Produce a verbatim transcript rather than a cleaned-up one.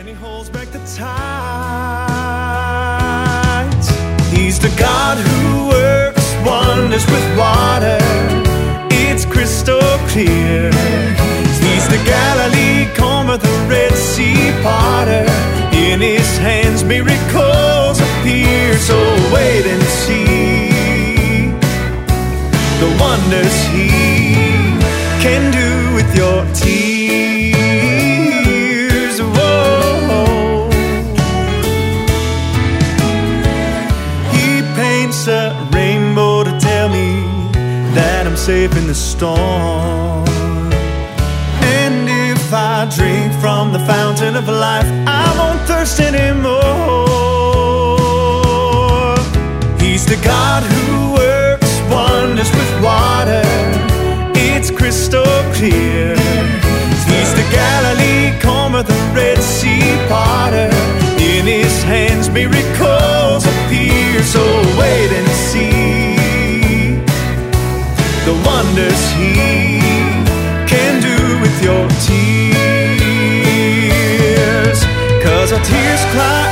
and he holds back the tides. He's the God who works wonders with water. It's crystal clear. He's the Galilee calmer, the Red Sea parter. In his hands miracles appear. So wait and see the wonders he can do with your tears. Whoa. He paints a rainbow to tell me that I'm safe in the storm. And if I drink from the fountain of life, I won't thirst anymore. He's the God who works wonders with water. It's crystal clear. He's the Galilee calmer, the Red Sea parter. In his hands miracles appear. So wait and see the wonders he can do with your tears. 'Cause our tears cry